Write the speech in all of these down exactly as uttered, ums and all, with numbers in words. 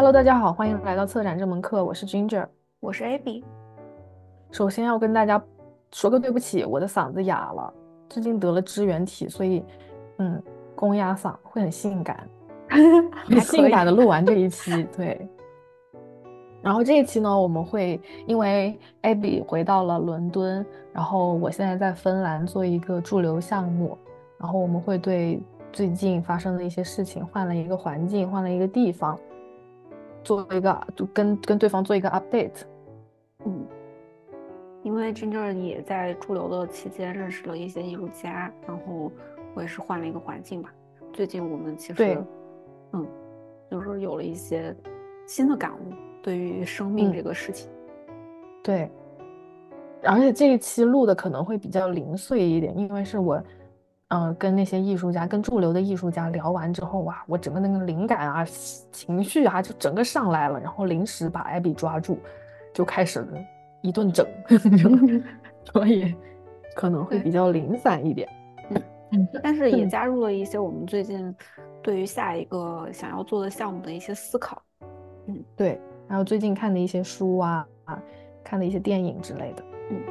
Hello，大家好，欢迎来到策展这门课，我是 Ginger。 我是 Abby。 首先要跟大家说个对不起，我的嗓子哑了，最近得了支原体，所以嗯，公鸭嗓会很性感，很还可以。 性感的录完这一期。对，然后这一期呢，我们会因为 Abby 回到了伦敦，然后我现在在芬兰做一个驻留项目，然后我们会对最近发生的一些事情，换了一个环境，换了一个地方，做一个就跟跟对方做一个 update。 嗯，因为 Ginger 也在驻留的期间认识了一些艺术家，然后我也是换了一个环境吧。最近我们其实， 对， 嗯，就是有了一些新的感悟，对于生命嗯， 这个事情。 对，而且这一期录的可能会比较零碎一点，因为是我，嗯、跟那些艺术家，跟驻留的艺术家聊完之后，哇，我整个那个灵感啊、情绪啊，就整个上来了，然后临时把艾比抓住，就开始了一顿整，所以可能会对， 比较零散一点。 嗯， 嗯但是也嗯， 加入了一些我们最近对于下一个想要做的项目的一些思考。嗯对，还有最近看的一些书啊，啊，看的一些电影之类的。 嗯。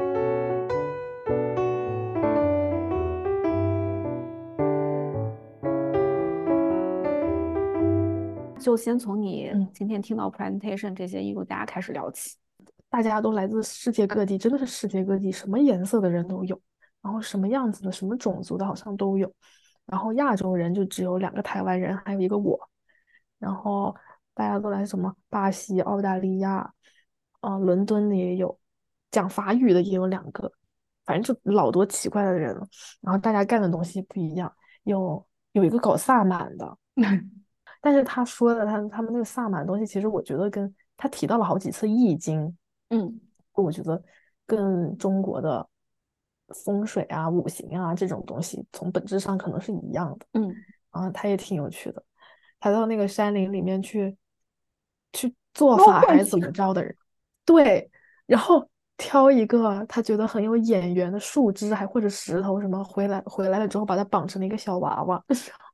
就先从你嗯。 今天听到 presentation 这些艺术家开始聊起。 大家都来自世界各地，真的是世界各地，什么颜色的人都有，然后什么样子的、什么种族的好像都有。然后亚洲人就只有两个台湾人，还有一个我。然后大家都来什么巴西、澳大利亚，啊、伦敦的也有，讲法语的也有两个，反正就老多奇怪的人了。然后大家干的东西不一样，有有一个搞萨满的，但是他说的他他们那个萨满的东西，其实我觉得跟他提到了好几次易经， 嗯我觉得跟中国的风水啊、五行啊这种东西，从本质上可能是一样的。 嗯。 啊，他也挺有趣的。他到那个山林里面去去做梦法还是怎幻体。 么着的人，对，然后挑一个他觉得很有眼缘的树枝，还或者石头什么，回来回来了之后把它绑成了一个小娃娃。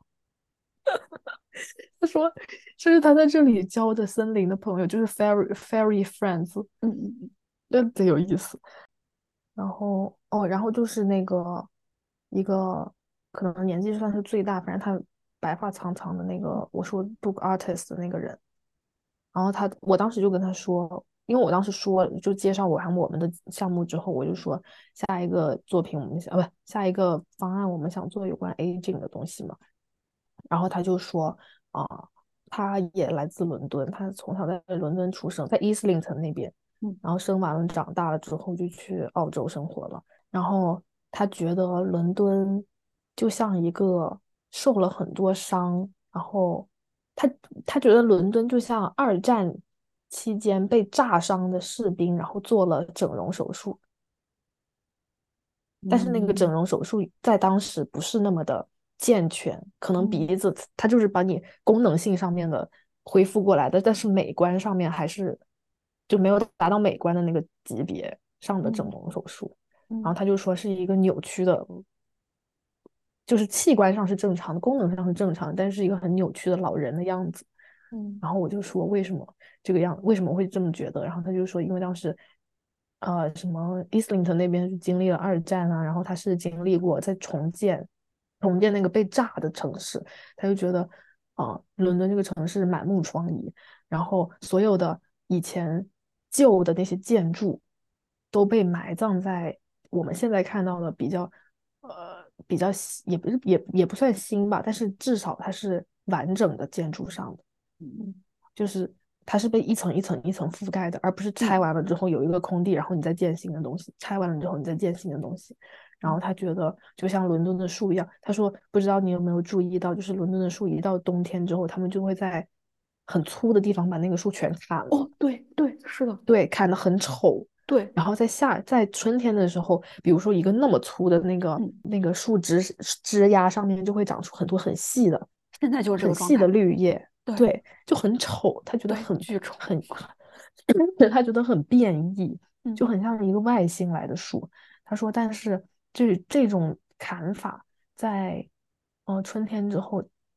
他说这是他在这里交的森林的朋友，就是 fairy fairy friends， 嗯嗯嗯。 真的贼有意思。然后哦，然后就是那个一个可能年纪算是最大，反正他白发苍苍的那个，我说 book artist 的那个人。然后他，我当时就跟他说，因为我当时说就介绍我还我们的项目之后，我就说下一个作品我们想，啊不，下一个方案我们想做有关 aging 的东西嘛。然后他就说啊、他也来自伦敦，他从小在伦敦出生，在 Islington 那边， 嗯然后生完了长大了之后就去澳洲生活了。然后他觉得伦敦就像一个受了很多伤，然后他他觉得伦敦就像二战期间被炸伤的士兵，然后做了整容手术，但是那个整嗯容手术在当时不是那么的健全，可能嗯鼻子它就是把你功能性上面的恢复过来的，但是美观上面还是就没有达到美观的那个级别上的整嗯容手术。然后嗯他就说是一个扭曲的，就是器官上是正常的，功能上是正常的，但是一个很扭曲的老人的样子。 嗯然后我就说为什么这个样，为什么会这么觉得？然后他就说，因为当时，呃，什么 Islington 那边是经历了二战啊，然后他是经历过在重建，重建那个被炸的城市，他就觉得，啊、伦敦这个城市满目疮痍，然后所有的以前旧的那些建筑都被埋葬在我们现在看到的比较，呃，比较新也不是也也不算新吧，但是至少它是完整的建筑上的。 嗯就是它是被一层一层一层覆盖的，而不是拆嗯完了之后有一个空地，然后你再建新的东西，拆完了之后你再建新的东西。然后嗯。 他觉得就像伦敦的树一样，他说不知道你有没有注意到，就是伦敦的树一到冬天之后，他们就会在很粗的地方把那个树全砍了， 哦，对对，是的。 对，砍得很丑。 对。 然后在夏在春天的时候，比如说一个那么粗的那个嗯。 那个树枝枝丫上面就会长出很多很细的、 现在就是这很细的个状态。 绿叶， 对对，就很丑，他觉得对， 很巨丑。 很，他觉得很变异，就嗯很像一个外星来的树。他说，但是这这种砍法在呃春天之后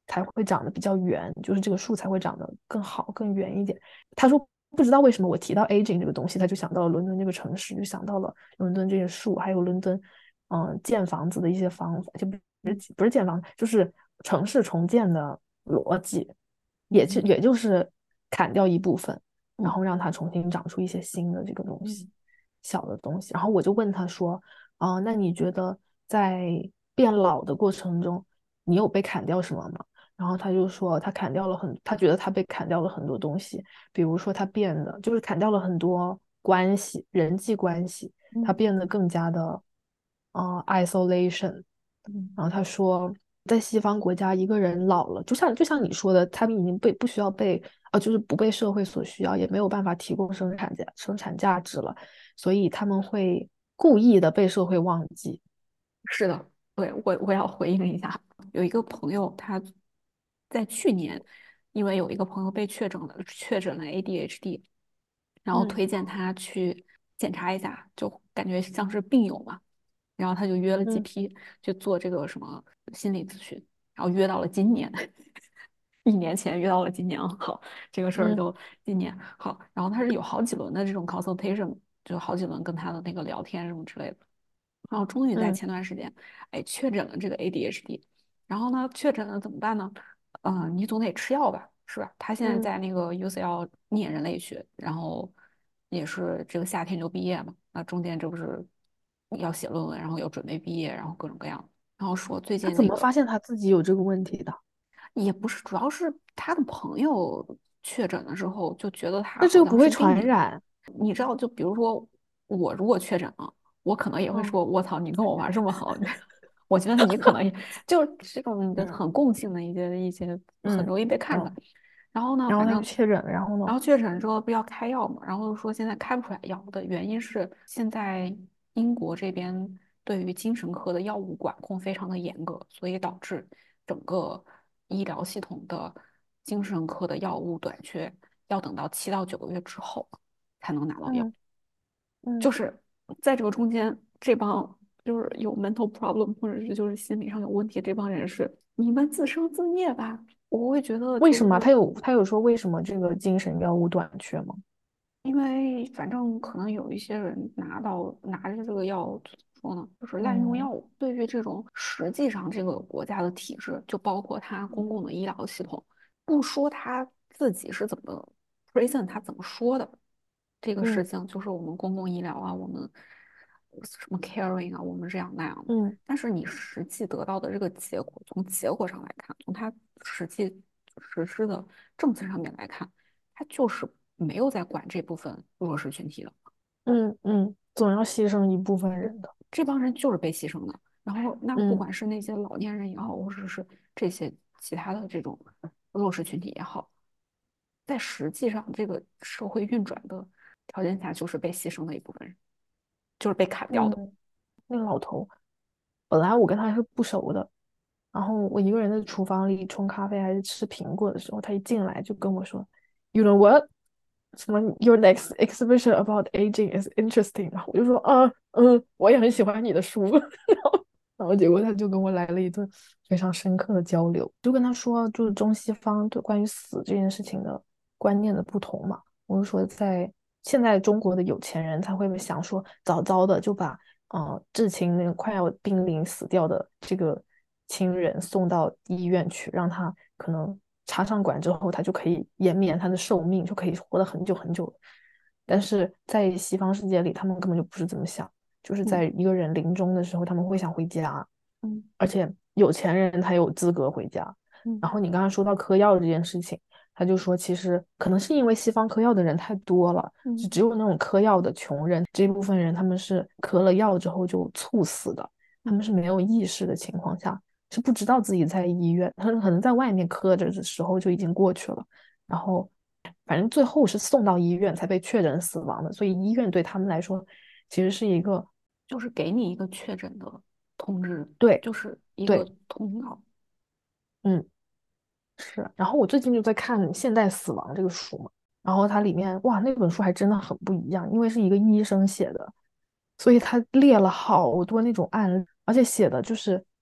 才会长得比较圆，就是这个树才会长得更好、更圆一点。他说不知道为什么我提到 aging 这个东西，他就想到了伦敦这个城市，就想到了伦敦这些树，还有伦敦嗯建房子的一些方法，就不是不是建房，就是城市重建的逻辑，也就嗯也就是砍掉一部分，然嗯后让它重新长出一些新的这个东西， 嗯小的东西。然后我就问他说，啊、那你觉得在变老的过程中，你有被砍掉什么吗？然后他就说，他砍掉了很，他觉得他被砍掉了很多东西，比如说他变得就是砍掉了很多关系，人际关系，他嗯变得更加的呃 isolation。 嗯， 然后他说，在西方国家，一个人老了，就像就像你说的，他们已经被不需要被呃，就是不被社会所需要，也没有办法提供生产价生产价值了，所以他们会故意的被社会忘记。 是的，对，我我要回应一下，有一个朋友他在去年，因为有一个朋友被确诊了，确诊了 A D H D，然后嗯推荐他去检查一下，就感觉像是病友嘛，然后他就约了几嗯批去做这个什么心理咨询，然后约到了今年，一年前约到了今年啊，好，这个事儿嗯就今年好，然后他是有好几轮的这种 consultation，就好几轮跟他的那个聊天什么之类的。然后终于在嗯前段时间，哎，确诊了这个 A D H D，然后呢，确诊了怎么办呢？嗯、你总得吃药吧，是吧？他现在嗯， 在那个 U C L 念人类学，然后也是这个夏天就毕业嘛，那中间这不是要写论文，然后要准备毕业，然后各种各样，然后说最他近那个怎么发现他自己有这个问题的？ 也不是，主要是他的朋友确诊了之后，就觉得他那这好像是个不会病友。 传染？ 你知道，就比如说我如果确诊了，我可能也会嗯说：“我操，你跟我玩这么好。”我觉得你可能也就是这种的嗯很共性的一些一些很嗯容易被看出来。 嗯， 然后呢， 然后反正他就确诊了，然后呢？ 然后确诊之后不是要开药嘛，然后说现在开不出来药的原因是现在英国这边对于精神科的药物管控非常的严格，所以导致整个医疗系统的精神科的药物短缺，要等到七到九个月之后才能拿到药。 嗯嗯就是在这个中间，这帮就是有 mental problem 或者是就是心理上有问题的这帮人士，你们自生自灭吧。我会觉得为什么他就是有他有说为什么这个精神药物短缺吗？ 因为反正可能有一些人拿到拿着这个药，怎么说呢，就是滥用嗯药物。对于这种实际上这个国家的体制，就包括它公共的医疗系统，不说他自己是怎么 present，他怎么说的，这个事嗯情就是我们公共医疗啊，我们什么 caring 啊，我们这样那样的。 嗯但是你实际得到的这个结果，从结果上来看，从它实际实施的政策上面来看。他就是没有在管这部分弱势群体的， 嗯嗯，总要牺牲一部分人的。 这帮人就是被牺牲的。然后，那不嗯管是那些老年人也好，或者是这些其他的这种弱势群体也好，在实际上这个社会运转的条件下，就是被牺牲的一部分人，就是被砍掉的。 嗯，那个老头，本来我跟他是不熟的，然后我一个人在厨房里冲咖啡还是吃苹果的时候，他一进来就跟我说，You know what？什么？Your next exhibition about aging is interesting。然后我就说，啊，嗯，我也很喜欢你的书。然后，然后结果他就跟我来了一顿非常深刻的交流，就跟他说，就是中西方对关于死这件事情的观念的不同嘛。我就说，在现在中国的有钱人，他会想说，早早的就把呃至亲那个快要濒临死掉的这个亲人送到医院去，让他可能插上管之后，他就可以延绵他的寿命，就可以活得很久很久。但是在西方世界里，他们根本就不是这么想，就是在嗯一个人临终的时候，他们会想回家， 嗯而且有钱人才有资格回家。 嗯然后你刚刚说到嗑药这件事情，他就说，其实可能是因为西方嗑药的人太多了，就嗯只有那种嗑药的穷人，这部分人他们是嗑了药之后就猝死的，他们嗯是没有意识的情况下，是不知道自己在医院，他们可能在外面嗑着的时候就已经过去了，然后反正最后是送到医院才被确诊死亡的，所以医院对他们来说其实是一个就是给你一个确诊的通知， 对就是一个对， 通道。 嗯。是，然后我最近就在看《现代死亡》这个书嘛，然后它里面哇，那本书还真的很不一样，因为是一个医生写的，所以他列了好多那种案例，而且写的就是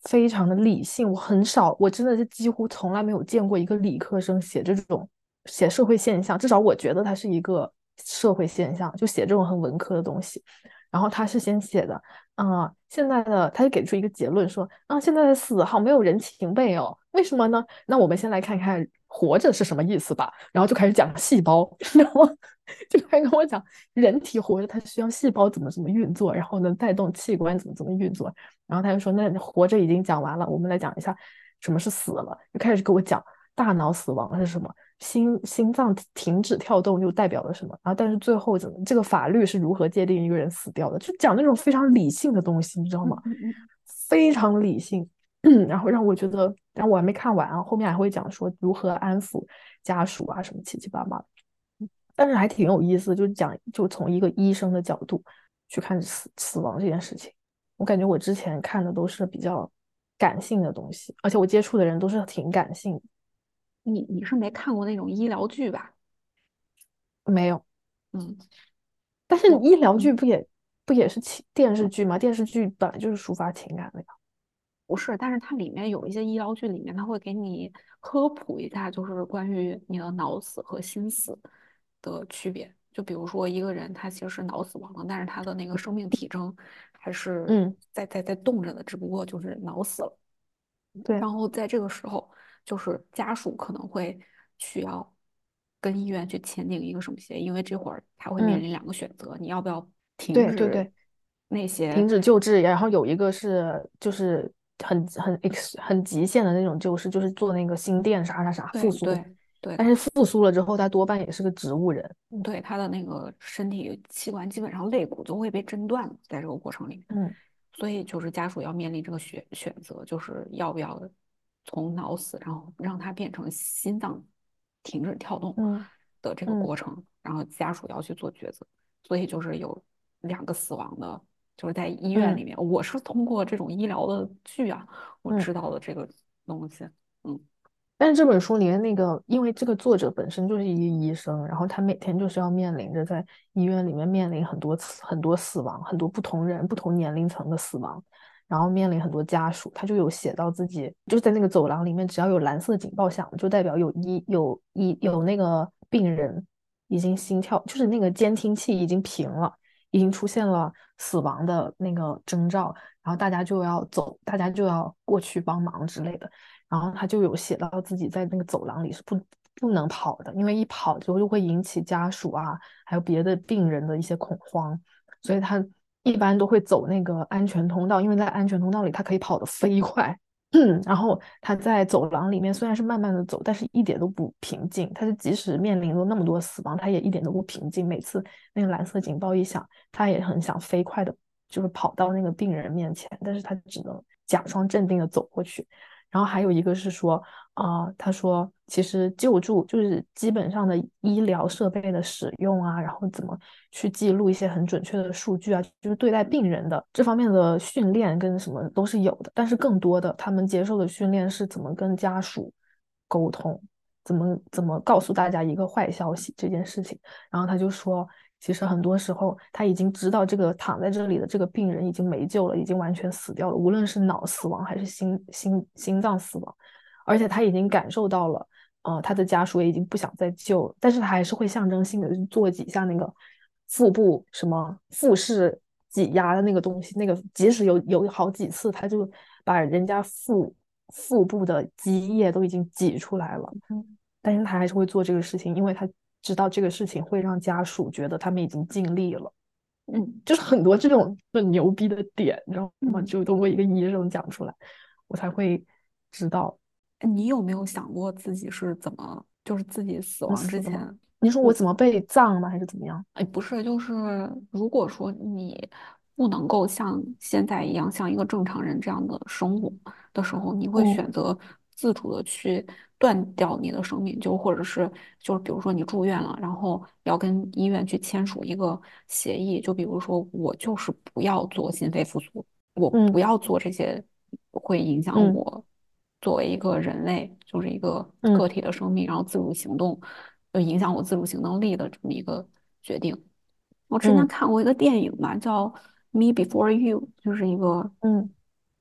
非常的理性。我很少，我真的是几乎从来没有见过一个理科生写这种写社会现象，至少我觉得它是一个社会现象，就写这种很文科的东西。然后他是先写的，啊、呃现在的他就给出一个结论说，啊，现在的死好没有人情味哦，为什么呢？那我们先来看看活着是什么意思吧。然后就开始讲细胞，然后就开始跟我讲人体活着它需要细胞怎么怎么运作，然后能带动器官怎么怎么运作。然后他就说，那活着已经讲完了，我们来讲一下什么是死了。就开始给我讲大脑死亡是什么，心心脏停止跳动又代表了什么？然后但是最后怎么这个法律是如何界定一个人死掉的？就讲那种非常理性的东西，你知道吗？ 嗯嗯嗯。 非常理性，然后让我觉得，然后我还没看完啊，后面还会讲说如何安抚家属啊，什么七七八八的，但是还挺有意思的，就讲就从一个医生的角度去看死死亡这件事情。我感觉我之前看的都是比较感性的东西，而且我接触的人都是挺感性的。 你你是没看过那种医疗剧吧？ 没有。 嗯， 但是我医疗剧嗯。 不也不也是情电视剧吗？电视剧本来就是抒发情感的呀。 不是，但是它里面有一些医疗剧里面，它会给你科普一下，就是关于你的脑死和心死的区别。就比如说一个人他其实是脑死亡了，但是他的那个生命体征还是嗯， 在在在动着的，只不过就是脑死了。 对。 然后在这个时候，就是家属可能会需要跟医院去签订一个什么协议，因为这会儿他会面嗯， 临两个选择，你要不要停止对对对， 那些。 停止救治，然后有一个是就是很很 ex 很极限的那种救治，就是做那个心电啥啥啥复苏， 对对对但是复苏了之后，他多半也是个植物人。嗯对，他的那个身体器官基本上肋骨都会被震断，在这个过程里面， 嗯所以就是家属要面临这个选选择，就是要不要从脑死，然后让他变成心脏停止跳动嗯的这个嗯过程，然后家属要去做抉择，所以就是有两个死亡的，就是在医院里嗯面，我是通过这种医疗的剧啊，我嗯。 知道的这个东西。嗯。 但是这本书里面那个，因为这个作者本身就是一个医生，然后他每天就是要面临着在医院里面面临很多次很多死亡，很多不同人、不同年龄层的死亡，然后面临很多家属，他就有写到自己就是在那个走廊里面，只要有蓝色警报响，就代表有医有医有那个病人已经心跳，就是那个监听器已经平了，已经出现了死亡的那个征兆，然后大家就要走，大家就要过去帮忙之类的。然后他就有写到自己在那个走廊里是不不能跑的，因为一跑之后就会引起家属啊，还有别的病人的一些恐慌，所以他一般都会走那个安全通道，因为在安全通道里他可以跑得飞快。嗯，然后他在走廊里面虽然是慢慢的走，但是一点都不平静。他是即使面临了那么多死亡，他也一点都不平静。每次那个蓝色警报一响，他也很想飞快的，就是跑到那个病人面前，但是他只能假装镇定的走过去。然后还有一个是说，啊、呃他说其实救助就是基本上的医疗设备的使用啊，然后怎么去记录一些很准确的数据啊，就是对待病人的这方面的训练跟什么都是有的，但是更多的他们接受的训练是怎么跟家属沟通，怎么怎么告诉大家一个坏消息这件事情。然后他就说，其实很多时候他已经知道这个躺在这里的这个病人已经没救了，已经完全死掉了，无论是脑死亡还是心心心脏死亡，而且他已经感受到了，呃，他的家属也已经不想再救了，但是他还是会象征性的做几下那个腹部什么腹式挤压的那个东西，那个即使有有好几次，他就把人家腹腹部的积液都已经挤出来了。 嗯但是他还是会做这个事情，因为他知道这个事情会让家属觉得他们已经尽力了， 嗯就是很多这种很牛逼的点，你知道吗？ 嗯。 就通过一个医生讲出来，我才会知道你有没有想过自己是怎么，就是自己死亡之能死的吗？ 前， 你说我我， 怎么被葬吗？还是怎么样？ 哎，不是，就是如果说你不能够像现在一样像一个正常人这样的生活的时候，你会嗯选择自主的去断掉你的生命，就或者是就是比如说你住院了，然后要跟医院去签署一个协议，就比如说我就是不要做心肺复苏，我不嗯要做这些会影响嗯我作为一个人类，就是一个个嗯体的生命，然后自主行动，就影响我自主行动力的这么一个决定。我之前嗯看过一个电影嘛，叫《Me Before You》，就是一个嗯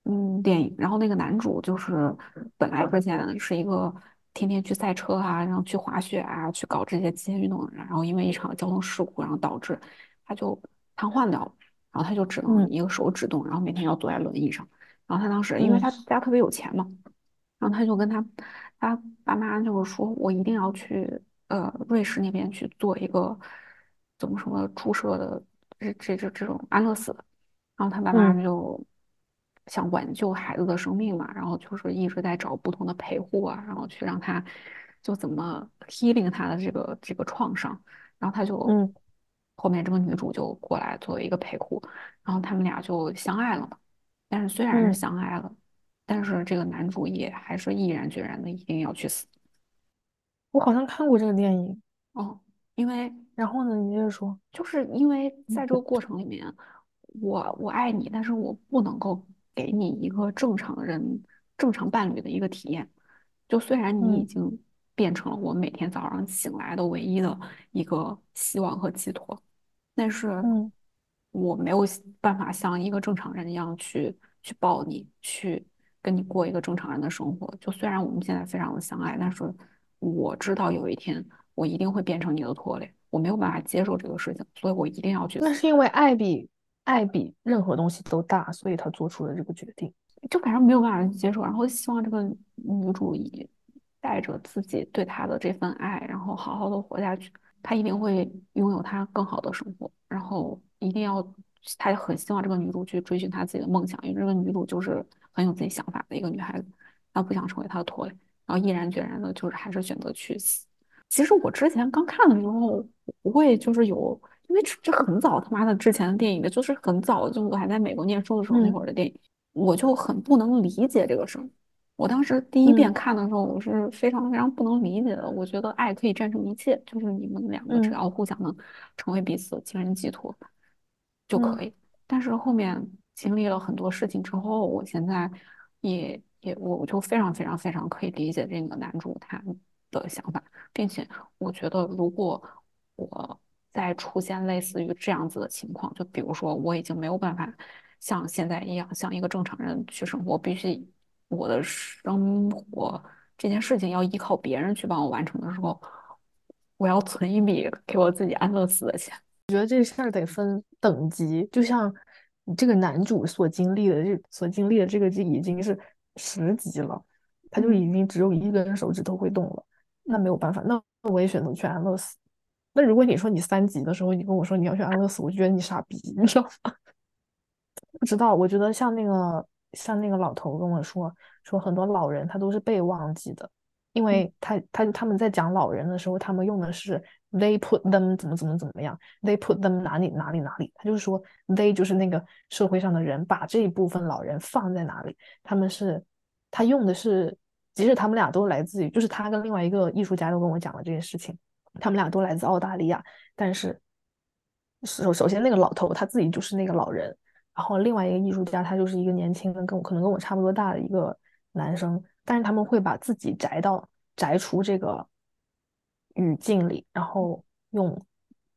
嗯电影，然后那个男主就是本来之前是一个天天去赛车啊，然后去滑雪啊，去搞这些极限运动的人，然后因为一场交通事故，然后导致他就瘫痪掉了，然后他就只能嗯一个手指动，然后每天要坐在轮椅上。然后他当时因为嗯他家特别有钱嘛，然后他就跟他他爸妈就是说我一定要去呃瑞士那边去做一个怎么什么注射的这这这这种安乐死。然后他爸妈嗯就想挽救孩子的生命嘛，然后就是一直在找不同的陪护啊，然后去让他就怎么 healing 他的这个这个创伤，然后他就嗯后面这个女主就过来作为一个陪护，然后他们俩就相爱了嘛。但是虽然是嗯， 相爱了，但是这个男主也还是毅然决然的一定要去死。 我好像看过这个电影。 哦，因为然后呢，你接着说。 就是因为在这嗯个过程里面，我我爱你，但是我不能够给你一个正常人、正常伴侣的一个体验。就虽然你已嗯经变成了我每天早上醒来的唯一的一个希望和寄托，但是嗯我没有办法像一个正常人一样去去抱你，去跟你过一个正常人的生活。就虽然我们现在非常的相爱，但是我知道有一天我一定会变成你的拖累，我没有办法接受这个事情，所以我一定要去死。 那是因为爱比爱比任何东西都大，所以他做出了这个决定。 就反正没有办法去接受，然后希望这个女主以带着自己对他的这份爱，然后好好的活下去。她一定会拥有她更好的生活，然后一定要，她也很希望这个女主去追寻她自己的梦想，因为这个女主就是很有自己想法的一个女孩子，她不想成为他的拖累，然后毅然决然的就是还是选择去死。其实我之前刚看的时候，不会就是有，因为这这很早他妈的之前的电影的，就是很早，就我还在美国念书的时候那嗯会儿的电影。我就很不能理解这个事儿。我当时第一遍嗯看的时候，我是非常非常不能理解的。我觉得爱可以战胜一切，就是你们两个只嗯要互相能成为彼此的精神寄托就可嗯， 以。但是后面经历了很多事情之后，我现在也也我我就非常非常非常可以理解这个男主他的想法，并且我觉得如果我再出现类似于这样子的情况，就比如说我已经没有办法像现在一样像一个正常人去生活，必须我的生活这件事情要依靠别人去帮我完成的时候，我要存一笔给我自己安乐死的钱。 我觉得这事儿得分等级，就像你这个男主所经历的这所经历的这个就已经是十级了，他就嗯已经只有一根手指头会动了，那嗯。 没有办法，那那我也选择去安乐死。那如果你说你三级的时候，你跟我说你要去安乐死，我就觉得你傻逼，你知道吗？不知道，我觉得像那个像那个老头跟我说，说很多老人他都是被忘记的，因嗯为他他他们在讲老人的时候，他们用的是 they put them 怎么怎么怎么样，they put them 哪里哪里哪里，他就是说 they 就是那个社会上的人，把这一部分老人放在哪里，他们是他用的是，即使他们俩都来自于，就是他跟另外一个艺术家都跟我讲了这件事情，他们俩都来自澳大利亚，但是首首先那个老头他自己就是那个老人。然后另外一个艺术家，他就是一个年轻的，跟我可能跟我差不多大的一个男生，但是他们会把自己摘到摘出这个语境里，然后用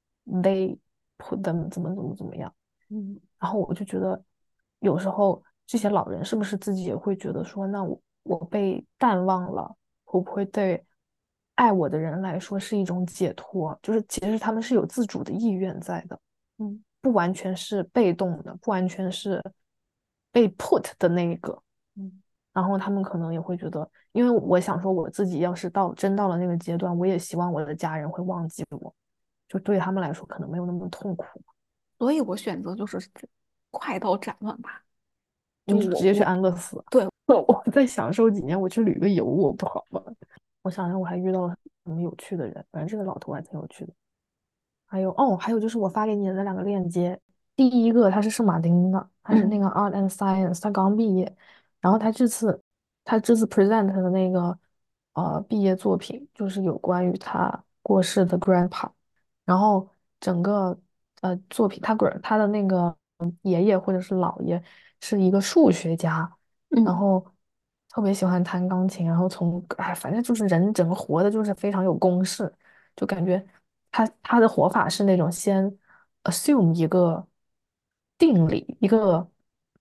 they put them 怎么怎么怎么样， 嗯然后我就觉得有时候这些老人是不是自己也会觉得说，那我我被淡忘了，会不会对爱我的人来说是一种解脱？就是其实他们是有自主的意愿在的。 嗯不完全是被动的，不完全是被 put 的那一个。 嗯。 然后他们可能也会觉得，因为我想说，我自己要是到真到了那个阶段，我也希望我的家人会忘记我，就对他们来说可能没有那么痛苦。 所以我选择就是快刀斩乱麻。就你就直接去我我安乐死。 对我再享受几年，我去旅个游，我不好吗？我想想，我还遇到了什么有趣的人，反正这个老头还挺有趣的。还有哦，还有就是我发给你的那两个链接，第一个他是圣马丁的，他是那嗯个 Art and Science，他刚毕业，然后他这次他这次 present 的那个呃毕业作品就是有关于他过世的 grandpa，然后整个呃作品他 gra 他的那个爷爷或者是姥爷是一个数学家，然嗯后特别喜欢弹钢琴，然后从哎反正就是人整个活的就是非常有公式。就感觉他他的活法是那种先 assume 一个定理，一个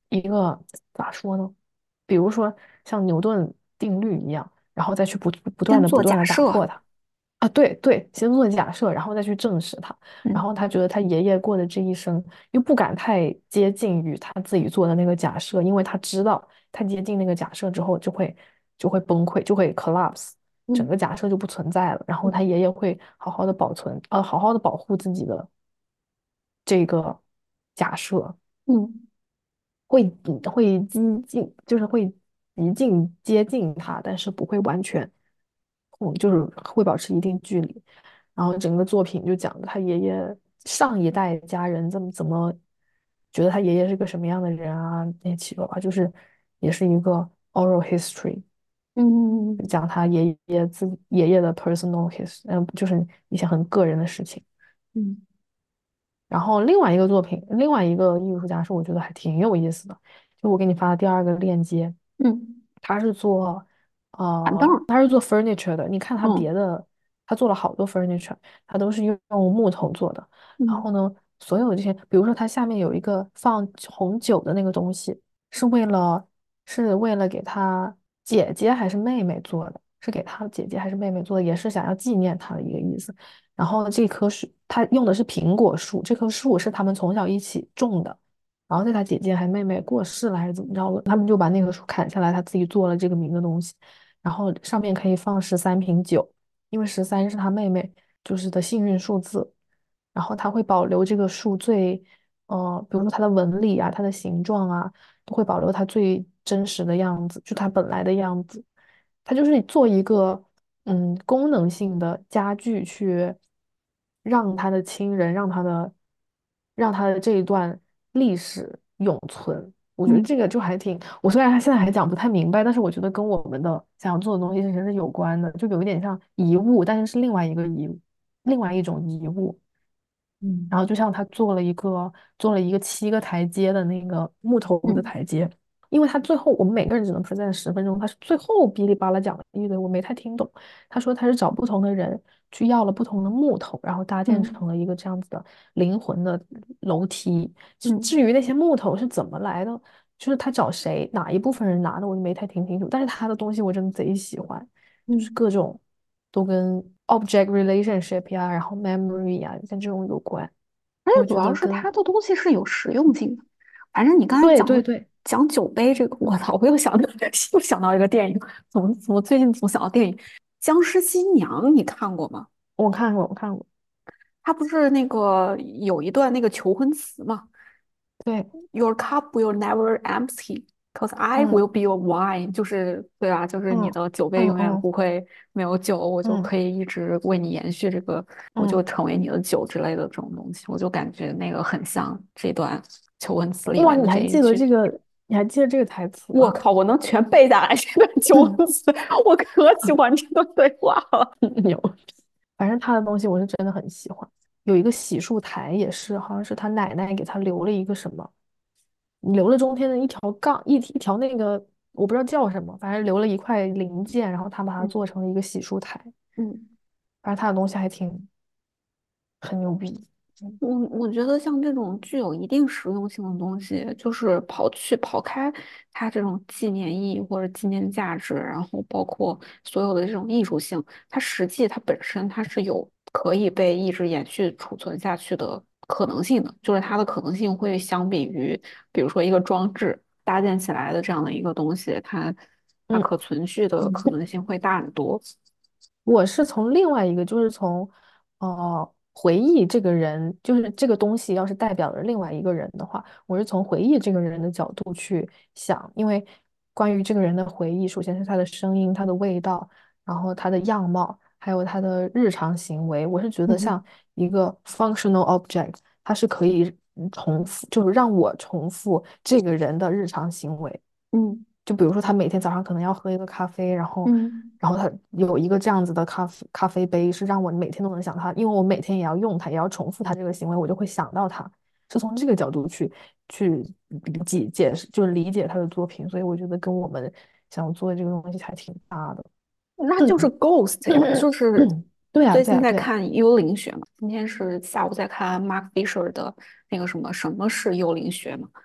一个咋说呢？比如说像牛顿定律一样，然后再去不不断先做的不断的打假设。 破它。啊，对对，先做假设，然后再去证实它。然嗯后他觉得他爷爷过的这一生，又不敢太接近于他自己做的那个假设，因为他知道太接近那个假设之后就会就会崩溃，就会 collapse，整嗯个假设就不存在了。然后他嗯爷爷会好好的保存，呃，好好的保护自己的这个假设。 嗯会嗯会激进，就是会极近接近他，但是不会完全，嗯，就是会保持一定距离。然后整个作品就讲他爷爷上一代家人怎么怎么觉得他爷爷是个什么样的人啊，那些七七八八，就是也是一个 oral history， 嗯讲他爷爷自己爷爷的 personal history，嗯，就是一些很个人的事情。 嗯然后另外一个作品，另外一个艺术家是我觉得还挺有意思的，就我给你发的第二个链接， 嗯， 他是做呃板凳儿。 他是做 furniture 的，你看他嗯别的，他做了好多 furniture，他都是用用木头做的。然后嗯呢，所有这些，比如说它下面有一个放红酒的那个东西，是为了是为了给他姐姐还是妹妹做的，是给他姐姐还是妹妹做的，也是想要纪念他的一个意思。然后这棵树，他用的是苹果树，这棵树是他们从小一起种的。然后在他姐姐还妹妹过世了还是怎么着了，他们就把那棵树砍下来，他自己做了这个名的东西。然后上面可以放十三瓶酒，因为十三是他妹妹就是的幸运数字。然后他会保留这个树最，呃，比如说它的纹理啊，它的形状啊，都会保留它最真实的样子，就它本来的样子。它就是做一个嗯功能性的家具，去让他的亲人，让他的让他的这一段历史永存。我觉得嗯这个就还挺，我虽然现在还讲不太明白，但是我觉得跟我们的想要做的东西其实是有关的，就有一点像遗物，但是是另外一个遗物，另外一种遗物。 嗯然后就像他做了一个做了一个七个台阶的那个木头的嗯台阶，因为他最后我们每个人只能 present 十分钟，他是最后哔哩吧啦讲了一堆，我没太听懂。他说他是找不同的人去要了不同的木头，然后搭建嗯成了一个这样子的灵魂的楼梯。至嗯至于那些木头是怎么来的，就是他找谁哪一部分人拿的，我就没太听清楚。但是他的东西我真的贼喜欢，就是嗯。 各种都跟 object relationship 呀，然后 memory 呀，像这种有关。我而且主觉得跟要是它的东西是有实用性的。反正你刚才讲了对对对， 讲酒杯这个，我操！我又想到又想到一个电影，怎么怎么最近总想到电影《僵尸新娘》，你看过吗？ 我看过，我看过， 它不是那个有一段那个求婚词嘛对， ？Your cup will never empty, cause I 嗯 will be your wine。就是对吧？就是你嗯的酒杯永远不嗯嗯会没有酒，我就嗯可以一直为你延续这个，我就嗯， 成为你的酒之类的这种东西。我就感觉那个很像这段求婚词里哇， 面的你还记得这一句。 这个？你还记得这个台词啊？ 我靠，我能全背下来这段求婚词，我可喜欢这段对话了。 牛逼！反正他的东西我是真的很喜欢。有一个洗漱台也是，好像是他奶奶给他留了一个什么，留了中间的一条杠，一一条那个我不知道叫什么，反正留了一块零件，然后他把它嗯做成了一个洗漱台。 嗯。 反正他的东西还挺很牛逼。嗯我我觉得像这种具有一定实用性的东西，就是刨去刨开它这种纪念意义或者纪念价值，然后包括所有的这种艺术性，它实际它本身它是有可以被一直延续储存下去的可能性的，就是它的可能性会相比于比如说一个装置搭建起来的这样的一个东西，它它嗯。 可存续的可能性会大很多。 我是从另外一个，就是从呃回忆这个人，就是这个东西要是代表了另外一个人的话，我是从回忆这个人的角度去想，因为关于这个人的回忆，首先是他的声音、他的味道，然后他的样貌，还有他的日常行为，我是觉得像嗯一个 functional object，它是可以嗯重复，就是让我重复这个人的日常行为。 嗯就比如说他每天早上可能要喝一个咖啡，然后， 嗯然后他有一个这样子的咖啡咖啡杯，是让我每天都能想他，因为我每天也要用它，也要重复他这个行为，我就会想到他，是从这个角度去去理解解释，就是理解他的作品，所以我觉得跟我们想做的这个东西还挺搭的。 那就是 Ghost 呀，就是对呀， 最对呀，对呀， 近在看《幽灵学》嘛，今天是下午在看 Mark Fisher 的那个什么什么是幽灵学嘛，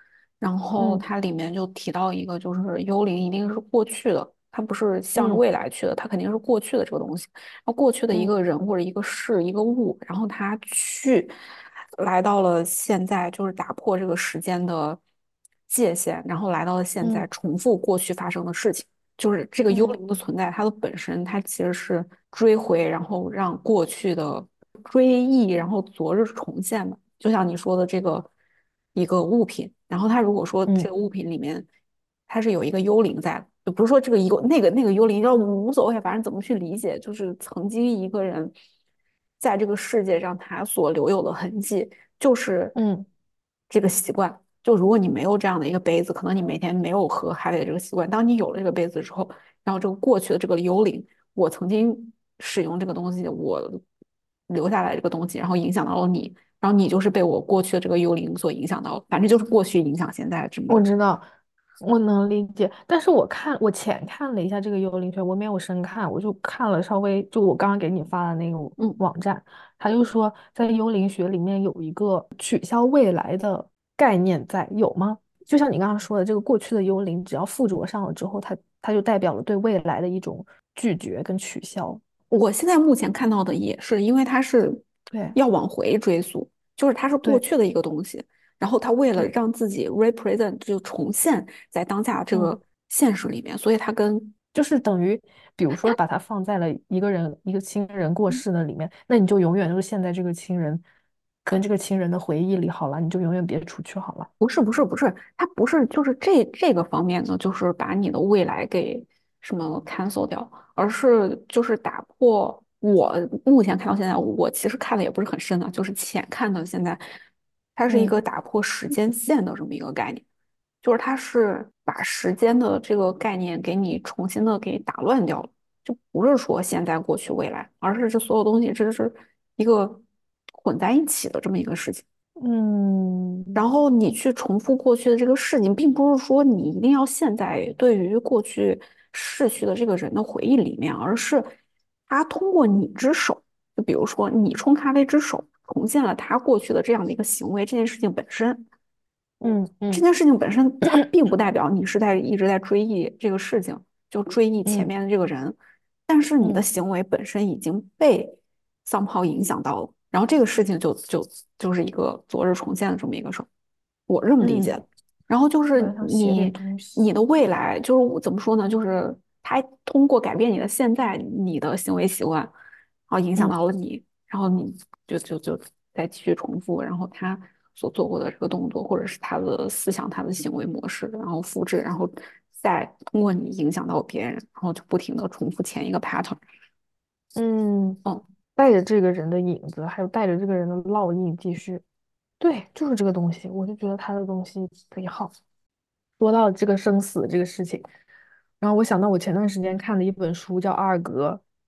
然后嗯它里面就提到一个，就是幽灵一定是过去的，它不是向着嗯未来去的，它肯定是过去的这个东西。然后过去的一嗯个人或者一个事、一个物，然后他去来到了现在，就是打破这个时间的界限，然后来到了现在， 嗯重复过去发生的事情。就是这个幽嗯灵的存在，它的本身，它其实是追回，然后让过去的追忆，然后昨日重现的。就像你说的这个一个物品，然后它如果说这嗯个物品里面它是有一个幽灵在的，就不是说这个幽那个那个幽灵，要无所谓，反正怎么去理解，就是曾经一个人在这个世界上他所留有的痕迹，就是嗯， 这个习惯。就如果你没有这样的一个杯子，可能你每天没有喝咖啡的这个习惯，当你有了这个杯子之后，然后这个过去的这个幽灵，我曾经使用这个东西，我留下来这个东西，然后影响到了你，然后你就是被我过去的这个幽灵所影响到了，反正就是过去影响现在这么一个。 我知道，我能理解。但是我看我浅看了一下这个幽灵学，我没有深看，我就看了稍微，就我刚刚给你发的那个嗯， 网站，他就说在幽灵学里面有一个取消未来的概念在，有吗？就像你刚刚说的，这个过去的幽灵只要附着上了之后，它它就代表了对未来的一种拒绝跟取消。 我现在目前看到的也是，因为它是对要往回追溯，就是它是过对去的一个东西，然后它为了对， 让自己 represent 就重现在当下这嗯。 个现实里面，所以它跟就是等于，比如说把它放在了一个人一个亲人过世的里面，那你就永远就是陷在这个亲人跟这个亲人的回忆里好了，你就永远别出去好了。 不是不是不是，它不是就是这这个方面呢，就是把你的未来给什么 cancel 掉，而是就是打破。我目前看到现在，我其实看的也不是很深的，就是浅看的现在，它是一嗯个打破时间线的这么一个概念，就是它是把时间的这个概念给你重新的给打乱掉了，就不是说现在、过去、未来，而是这所有东西这是一个混在一起的这么一个事情。 嗯然后你去重复过去的这个事情，并不是说你一定要陷在对于过去逝去的这个人的回忆里面，而是他通过你之手，就比如说你冲咖啡之手，重现了他过去的这样的一个行为，这件事情本身。 嗯嗯这件事情本身，它并不代表你是在一直在追忆这个事情，就追忆前嗯面的这个人，但是你的嗯行为本身已经被 somehow 影响到了，然后这个事情就就就是一个昨日重现的这么一个事儿，我这么理解嗯， 的。然后就是我也想写点你东西。 你的未来，就是我怎么说呢？就是它通过改变你的现在，你的行为习惯，然后影响嗯到了你，然后你就就就再继续重复，然后他所做过的这个动作，或者是他的思想、他的行为模式，然后复制，然后再通过你影响到别人，然后就不停的重复前一个 pattern。 嗯， 嗯带着这个人的影子，还有带着这个人的烙印继续。对，就是这个东西，我就觉得他的东西贼好。说到这个生死这个事情，然后我想到我前段时间看的一本书叫《阿尔格》，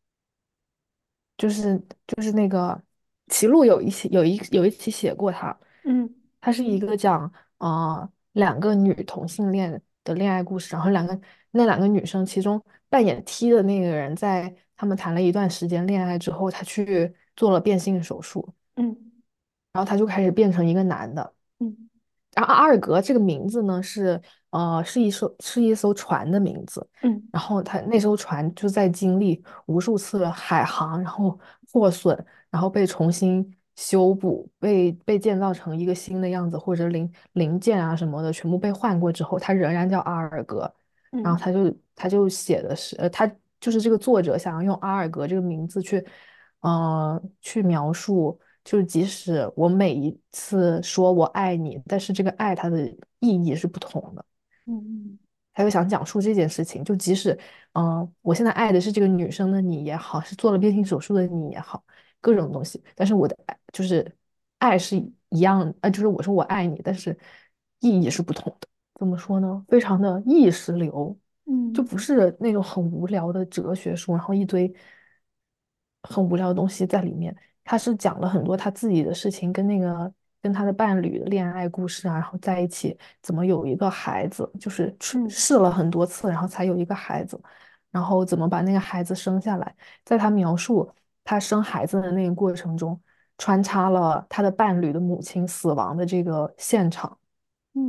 就是就是那个齐鲁有一期有一有一期写过他， 嗯他是一个讲呃两个女同性恋的恋爱故事，然后两个那两个女生其中扮演 T 的那个人在他们谈了一段时间恋爱之后，他去做了变性手术， 嗯然后他就开始变成一个男的。 嗯然后阿尔格这个名字呢是呃是一艘是一艘船的名字， 嗯然后它那艘船就在经历无数次的海航，然后破损，然后被重新修补，被被建造成一个新的样子，或者零零件啊什么的全部被换过之后，它仍然叫阿尔格。然后嗯他就他就写的是，呃，他就是这个作者想要用阿尔格这个名字去，呃，去描述。就是即使我每一次说我爱你，但是这个爱它的意义是不同的。 嗯他就想讲述这件事情，就即使嗯、呃我现在爱的是这个女生的你也好，是做了变性手术的你也好，各种东西，但是我的爱就是爱是一样，呃，就是我说我爱你，但是意义是不同的。怎么说呢？非常的意识流，就嗯不是那种很无聊的哲学书，然后一堆很无聊的东西在里面。他是讲了很多他自己的事情，跟那个跟他的伴侣的恋爱故事啊，然后在一起怎么有一个孩子，就是试嗯试了很多次，然后才有一个孩子，然后怎么把那个孩子生下来。在他描述他生孩子的那个过程中，穿插了他的伴侣的母亲死亡的这个现场。 嗯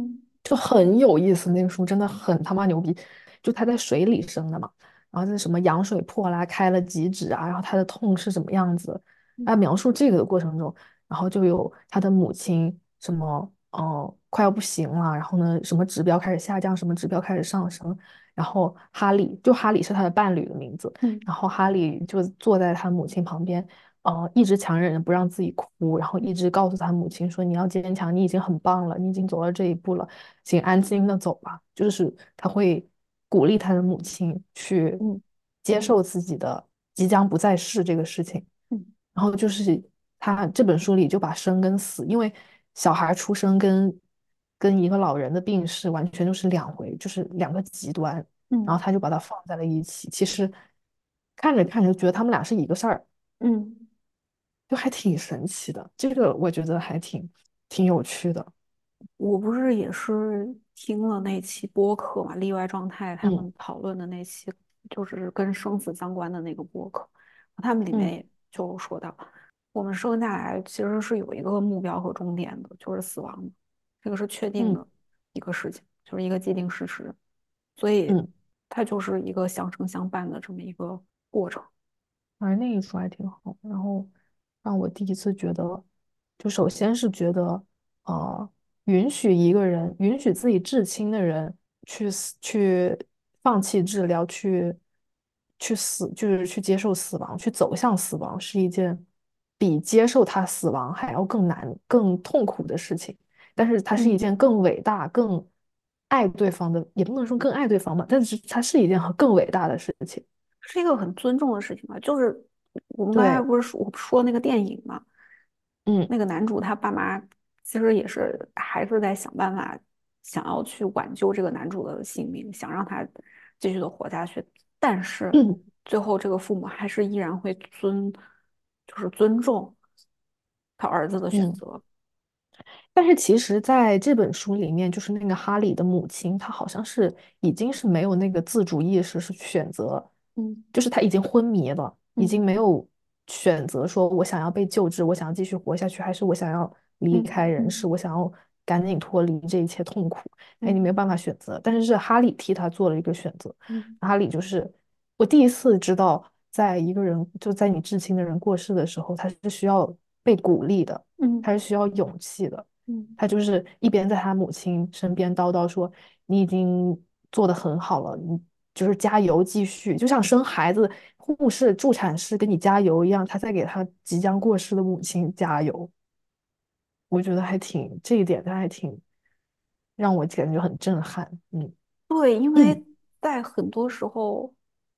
就很有意思。那个书真的很他妈牛逼，就他在水里生的嘛，然后这什么羊水破啦，开了几指啊，然后他的痛是什么样子，啊，描述这个的过程中，然后就有他的母亲什么，呃，快要不行了，然后呢，什么指标开始下降，什么指标开始上升，然后哈利，就哈利是他的伴侣的名字， 嗯然后哈利就坐在他母亲旁边。呃，一直强忍着不让自己哭，然后一直告诉他母亲说：“你要坚强，你已经很棒了，你已经走到这一步了，请安心的走吧。”就是他会鼓励他的母亲去嗯接受自己的即将不在世这个事情。 嗯然后就是他这本书里就把生跟死，因为小孩出生跟跟一个老人的病逝完全就是两回，就是两个极端，然嗯后他就把它放在了一起。其实看着看着觉得他们俩是一个事儿。 嗯。 就还挺神奇的，这个我觉得还挺挺有趣的。 我不是也是听了那期播客嘛，例外状态他嗯们讨论的那期，就是跟生死相关的那个播客，他们里面嗯也就说到，我们生下来其实是有一个目标和终点的，就是死亡，这个是确定嗯的一个事情，就是一个既定事实，所以嗯， 它就是一个相生相伴的这么一个过程。 反正那一出还挺好，然后让我第一次觉得，就首先是觉得，呃，允许一个人，允许自己至亲的人去死，去放弃治疗，去去死，就是去接受死亡，去走向死亡，是一件比接受他死亡还要更难、更痛苦的事情。但是它是一嗯。 件更伟大、更爱对方的，也不能说更爱对方吧，但是它是一件很更伟大的事情。 是一个很尊重的事情吧。就是我们刚才对， 不是说说那个电影嘛， 嗯那个男主他爸妈其实也是还是在想办法，想要去挽救这个男主的性命，想让他继续的活下去。但是嗯最后这个父母还是依然会尊，就是尊重他儿子的选嗯。 择。 但是其实在这本书里面，就是那个哈利的母亲，她好像是已经是没有那个自主意识，是选择， 嗯就是她已经昏迷了，已经嗯没有选择说我想要被救治，我想要继续活下去，还是我想要离嗯开人世，我想要赶紧脱离这一切痛苦，她已经嗯没有办法选择。但是是哈利替她做了一个选择， 嗯哈利就是我第一次知道，在一个人就在你至亲的人过世的时候，他是需要被鼓励的，他嗯是需要勇气的。 嗯他就是一边在他母亲身边叨叨说：“你已经做得很好了，你就是加油，继续。”就像生孩子，护士、助产士给你加油一样，他在给他即将过世的母亲加油。我觉得还挺这一点，他还挺让我感觉很震撼。嗯对，因嗯为在很多时候。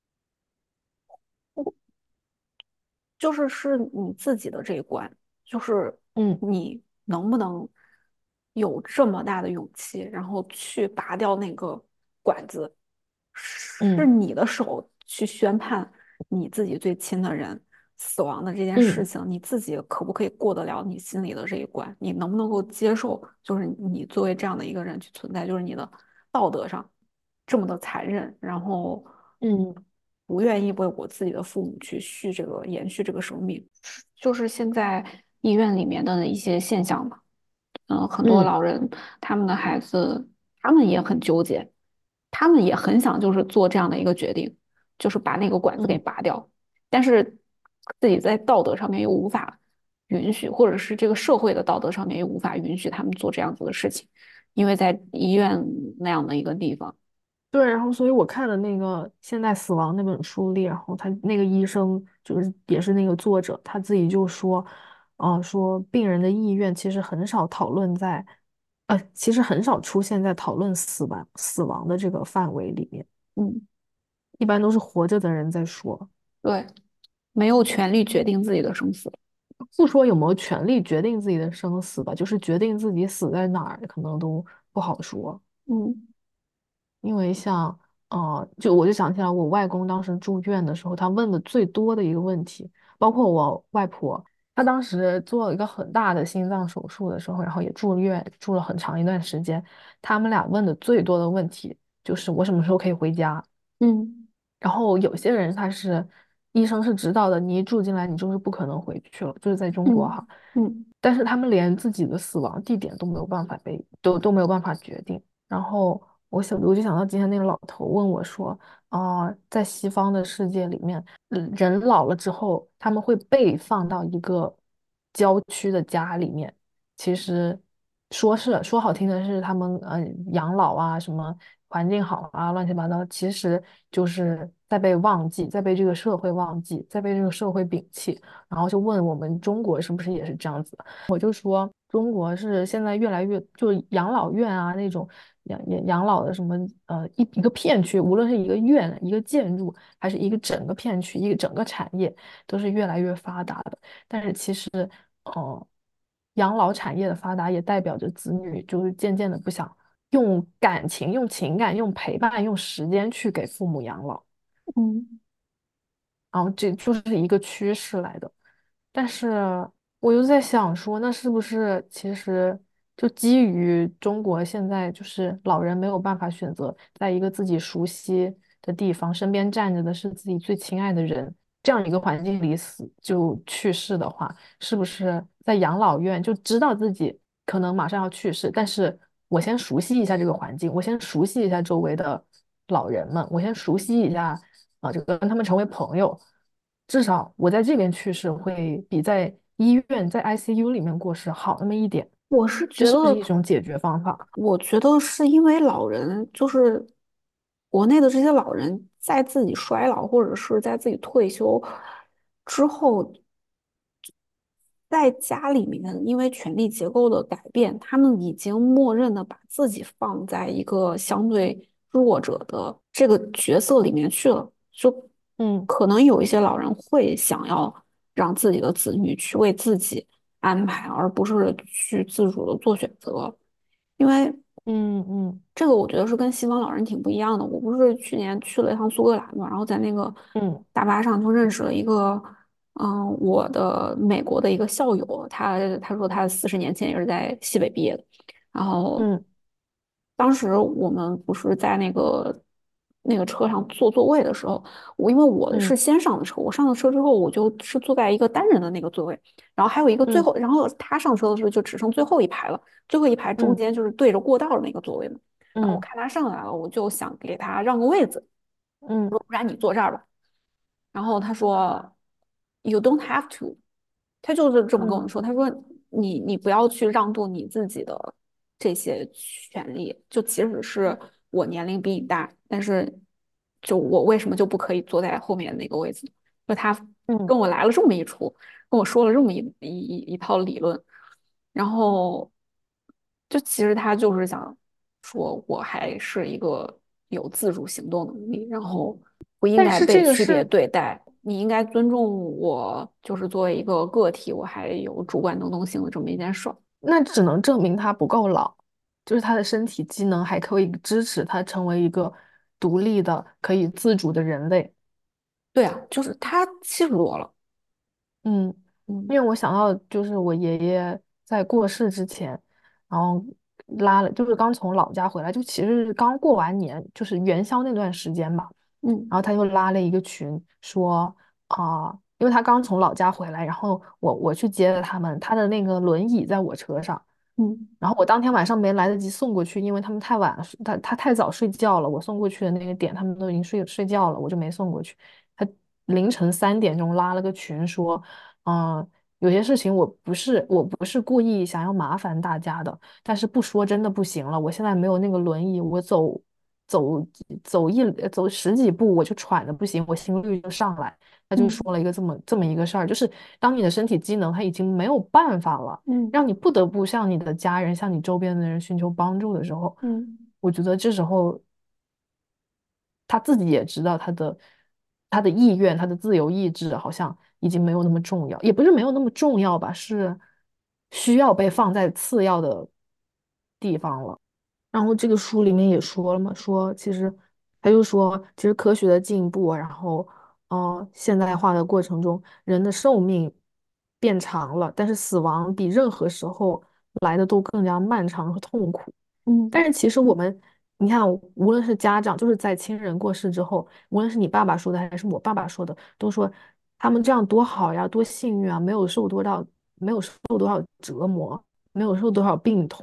就是是你自己的这一关，就是嗯你能不能有这么大的勇气，然后去拔掉那个管子，是嗯你的手去宣判你自己最亲的人死亡的这件事嗯情，你自己可不可以过得了你心里的这一关？你能不能够接受，就是你作为这样的一个人去存在，就是你的道德上这么的残忍，然后嗯不愿意为我自己的父母去续这个延续这个生命，就是现在医院里面的一些现象嘛。嗯，很多嗯老人他们的孩子，他们也很纠结，他们也很想就是做这样的一个决定，就是把那个管子给嗯拔掉，但是自己在道德上面又无法允许，或者是这个社会的道德上面又无法允许他们做这样子的事情，因为在医院那样的一个地方。 对，然后所以我看了那个《现代死亡》那本书里，然后他那个医生就是也是那个作者，他自己就说，呃，说病人的意愿其实很少讨论在，呃，其实很少出现在讨论死亡死亡的这个范围里面， 嗯， 一般都是活着的人在说， 对，没有权利决定自己的生死。 不说有没有权利决定自己的生死吧，就是决定自己死在哪儿，可能都不好说。 嗯因为像呃，就我就想起来，我外公当时住院的时候，他问的最多的一个问题，包括我外婆，她当时做了一个很大的心脏手术的时候，然后也住了院，住了很长一段时间。他们俩问的最多的问题就是我什么时候可以回家？ 嗯然后有些人他是医生是知道的，你一住进来你就是不可能回去了，就是在中国嗯哈， 嗯但是他们连自己的死亡地点都没有办法被都都没有办法决定。 然后我想，我就想到今天那个老头问我说，啊、在西方的世界里面，嗯人老了之后，他们会被放到一个郊区的家里面。其实说是说好听的是他们呃养老啊，什么环境好啊，乱七八糟，其实就是在被忘记，在被这个社会忘记，在被这个社会摒弃。然后就问我们中国是不是也是这样子的？我就说中国是现在越来越就养老院啊那种养养养老的什么呃一一个片区，无论是一个院、一个建筑，还是一个整个片区、一个整个产业，都是越来越发达的。但是其实，呃，养老产业的发达也代表着子女就是渐渐的不想用感情、用情感、用陪伴、用时间去给父母养老。 嗯。 然后这就是一个趋势来的。但是我又在想说，那是不是其实就基于中国现在就是老人没有办法选择在一个自己熟悉的地方，身边站着的是自己最亲爱的人，这样一个环境里死就去世的话，是不是在养老院就知道自己可能马上要去世，但是我先熟悉一下这个环境，我先熟悉一下周围的老人们，我先熟悉一下啊，这个跟他们成为朋友。至少我在这边去世会比在医院在 I C U 里面过世好那么一点， 我是这是不是觉得， 一种解决方法？ 我觉得是因为老人，就是国内的这些老人，在自己衰老或者是在自己退休之后，在家里面，因为权力结构的改变，他们已经默认的把自己放在一个相对弱者的这个角色里面去了。就嗯可能有一些老人会想要让自己的子女去为自己安排，而不是去自主的做选择。因为嗯嗯这个我觉得是跟西方老人挺不一样的。我不是去年去了一趟苏格兰嘛，然后在那个嗯大巴上就认识了一个，嗯，我的美国的一个校友，他他说他四十年前也是在西北毕业的，然后嗯当时我们不是在那个那个车上坐座位的时候，我因为我是嗯先上的车，我上了车之后我就是坐在一个单人的那个座位，然后还有一个最嗯后，然后他上车的时候就只剩最后一排了。最后一排中嗯间就是对着过道的那个座位嘛。然后我嗯看他上来了，我就想给他让个位子， 嗯我说不然你坐这儿吧。然后他说，You don't have to。他就是这么跟我嗯们说。他说你你不要去让渡你自己的这些权利，就即使是我年龄比你大，但是就我为什么就不可以坐在后面那个位置呢？就他嗯， 跟我来了这么一出，跟我说了这么一一一一套理论。然后就其实他就是想说，我还是一个有自主行动能力，然后不应该但是被区别这个是对待。你应该尊重我，就是作为一个个体，我还有主观能动性的这么一件事儿。 那只能证明他不够老，就是他的身体机能还可以支持他成为一个独立的、可以自主的人类。 对啊，就是他七十多了。 嗯， 嗯因为我想到就是我爷爷在过世之前，然后拉了，就是刚从老家回来，就其实是刚过完年，就是元宵那段时间吧，然嗯后他就拉了一个群说啊、因为他刚从老家回来，然后我我去接了他们，他的那个轮椅在我车上， 嗯然后我当天晚上没来得及送过去，因为他们太晚了，他他太早睡觉了，我送过去的那个点他们都已经睡睡觉了，我就没送过去。他凌晨三点钟拉了个群说，嗯、有些事情我不是我不是故意想要麻烦大家的，但是不说真的不行了，我现在没有那个轮椅，我走走走一走十几步我就喘的不行，我心率就上来。他就嗯说了一个这么这么一个事儿，就是当你的身体机能他已经没有办法了。 嗯让你不得不向你的家人、向你周边的人寻求帮助的时候， 嗯我觉得这时候他自己也知道他的他的意愿、他的自由意志好像已经没有那么重要，也不是没有那么重要吧，是需要被放在次要的地方了。然后这个书里面也说了嘛，说其实他就说，其实科学的进步啊，然后呃现代化的过程中，人的寿命变长了，但是死亡比任何时候来的都更加漫长和痛苦。 嗯但是其实我们，你看，无论是家长，就是在亲人过世之后，无论是你爸爸说的还是我爸爸说的，都说他们这样多好呀，多幸运啊，没有受多少，没有受多少折磨，没有受多少病痛。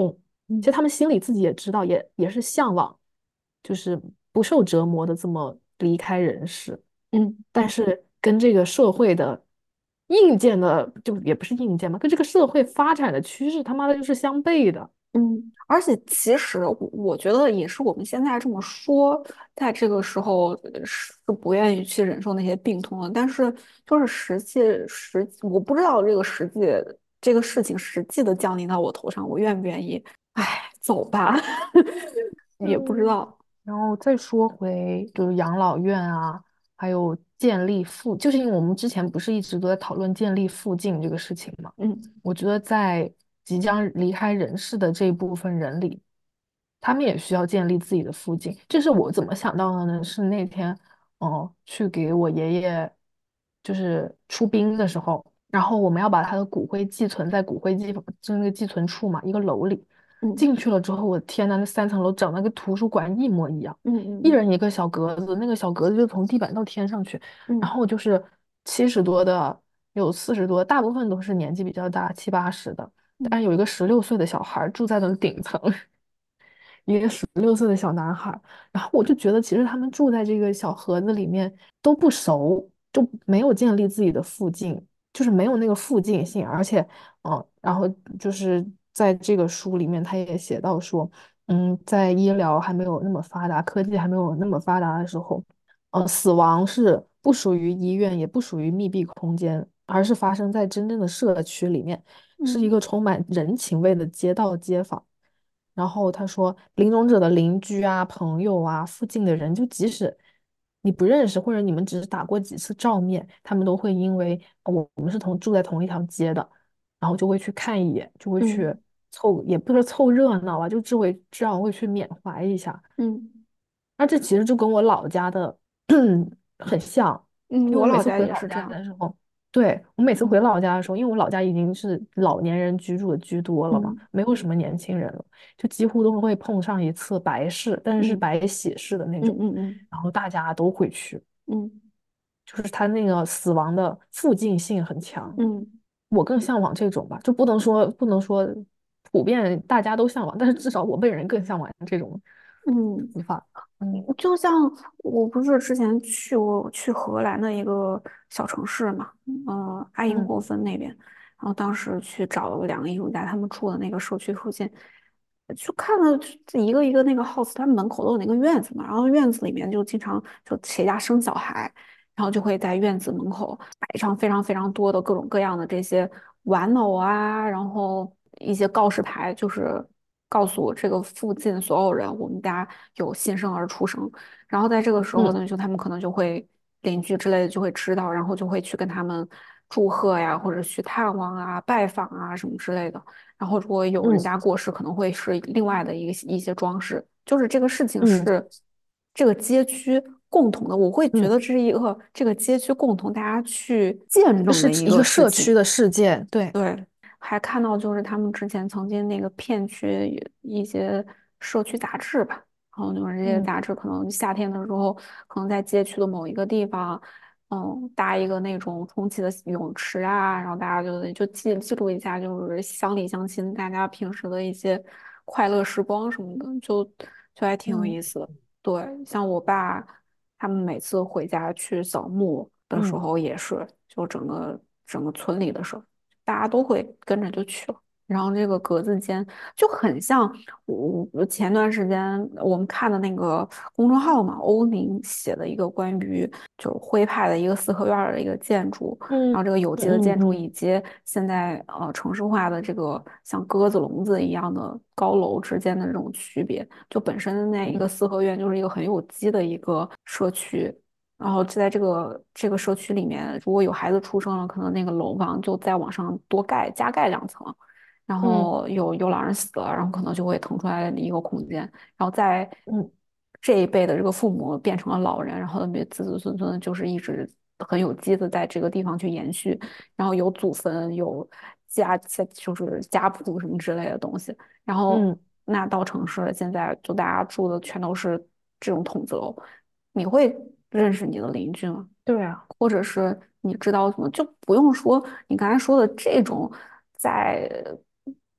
其实嗯他们心里自己也知道，也也是向往，就是不受折磨的这么离开人世。 嗯。 但是跟这个社会的硬件的，就也不是硬件嘛，跟这个社会发展的趋势他妈的就是相悖的。 嗯，而且其实我我觉得也是我们现在这么说，在这个时候呃是不愿意去忍受那些病痛的，但是就是实际实，我不知道这个实际这个事情实际的降临到我头上，我愿不愿意？哎，走吧，也不知嗯， 道。 然后再说回就是养老院啊，还有建立附，就是因为我们之前不是一直都在讨论建立附近这个事情嘛。 嗯我觉得在即将离开人世的这一部分人里，他们也需要建立自己的附近。这是我怎么想到的呢？是那天，哦、去给我爷爷就是出殡的时候，然后我们要把他的骨灰寄存在骨灰寄就是那个寄存处嘛，一个楼里。 嗯进去了之后，我的天呐，那三层楼长得跟图书馆一模一样， 嗯嗯一人一个小格子，那个小格子就从地板到天上去。然嗯后就是七十多的，有四十多，大部分都是年纪比较大，七八十的，但嗯是有一个十六岁的小孩儿住在了顶层。一个十六岁的小男孩儿，然后我就觉得其实他们住在这个小盒子里面都不熟，就没有建立自己的附近，就是没有那个附近性，而且，嗯，然后就是在这个书里面他也写到说，嗯，在医疗还没有那么发达，科技还没有那么发达的时候，呃，死亡是不属于医院，也不属于密闭空间，而是发生在真正的社区里面，是一嗯个充满人情味的街道街坊。然后他说，临终者的邻居啊、朋友啊、附近的人，就即使你不认识，或者你们只是打过几次照面，他们都会因为呃我我们是同住在同一条街的，然后就会去看一眼，就会去嗯凑，也不是凑热闹吧，就至会至少会去缅怀一下。 嗯那这其实就跟我老家的很像， 嗯， 因为我每次我老家回老家也是这样。 的时候，对，我每次回嗯老家的时候，因为我老家已经是老年人居住的居多了嘛， 嗯没有什么年轻人了，就几乎都会碰上一次白事，但是是嗯白喜事的那嗯种， 嗯嗯然后大家都会去， 嗯就是他那个死亡的附近性很强， 嗯我更向往这种吧，就不能说不能说普遍大家都向往，但是至少我本人更向往这种嗯。 死法。嗯就像我不是之前去过去荷兰的一个小城市嘛，嗯、埃因嗯霍芬那边，然后当时去找了两个艺术家，他们住的那个社区附近，就看了一个一个那个 house，他们门口都有那个院子嘛，然后院子里面就经常就谁家生小孩，然后就会在院子门口摆上非常非常多的各种各样的这些玩偶啊，然后一些告示牌，就是告诉这个附近所有人，我们家有新生儿出生。然后在这个时候嗯呢，就他们可能就会邻居之类的就会知道，然后就会去跟他们祝贺呀，或者去探望啊、拜访啊什么之类的。然后如果有人嗯家过世，可能会是另外的一个一些装饰。就是这个事情嗯是这个街区共同的，我会觉嗯， 得这是一个这个街区共同大家去见证的一是指一个个事情。 社区的事件，对。 对，还看到就是他们之前曾经那个片区有一些社区杂志吧，然后就是这些嗯杂志可能夏天的时候，可能在街区的某一个地方，嗯，搭一个那种充气的泳池啊，然后大家就就记记录一下，就是乡里乡亲大家平时的一些快乐时光什么的，就就还挺有嗯意思的。对，像我爸他们每次回家去扫墓的时嗯候也是，就整个整个村里的事儿。大家都会跟着就去了。然后这个格子间就很像我我前段时间我们看的那个公众号嘛，欧宁写的一个关于就是徽派的一个四合院儿的一个建筑，然嗯后这个有机的建筑嗯嗯以及现在呃城市化的这个像鸽子笼子一样的高楼之间的这种区别，就本身那一个嗯四合院就是一个很有机的一个社区，然后就在这个这个社区里面，如果有孩子出生了，可能那个楼房就再往上多盖加盖两层，然嗯后有有老人死了，然后可能就会腾出来一个空间，然后在嗯这一辈的这个父母变成了老人，然后子子孙孙就是一直很有机的在这个地方去延续，然后有祖坟，有家家就是家谱什么之类的东西，然后嗯， 那到城市了，现在就大家住的全都是这种筒子楼。你会认识你的邻居吗？ 对啊， 或者是你知道怎么，就不用说你刚才说的这种在